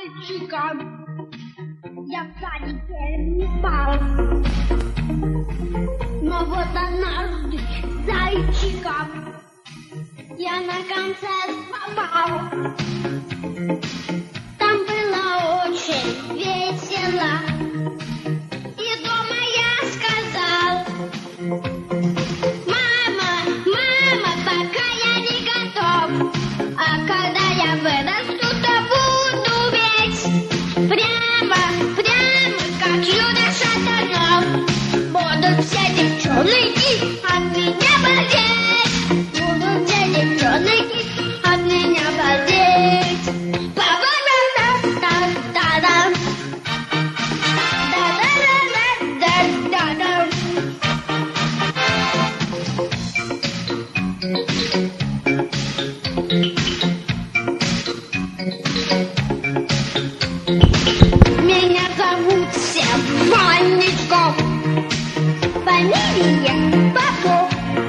зайчиком. Я в садике не спал, но вот однажды зайчиком я на концерт попал. Там было очень весело, и дома я сказал: мама, мама, пока я не готов, а когда я вырасту, то буду ведь прямо, как Юда Шатунов. Будут все девчонки от меня болеть, будут все девчонки от меня болеть. Па-ба-да-да-да-да-да, да-да-да-да-да-да. Меня зовут всем Ванечком, фамилия Попов.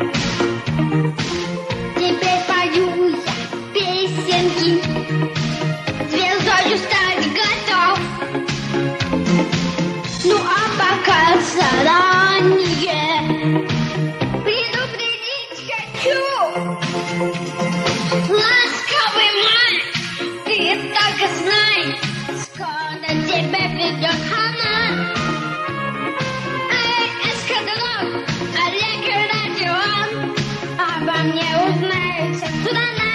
Теперь пою я песенки, звездою стать готов. Ну а пока заранее предупредить хочу: ласковый май, ты только знай, скоро тебя придет она. Эскадрон, Олег Родион, обо мне узнает вся страна.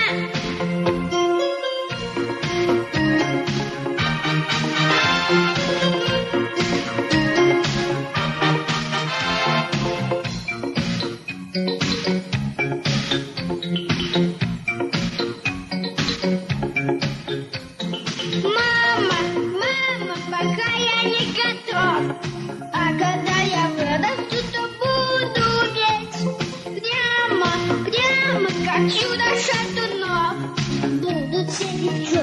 Мама, мама, пока я не готов, а когда я вырасту, то буду ведь прямо, как Юда Шатунов. Будут все девчонки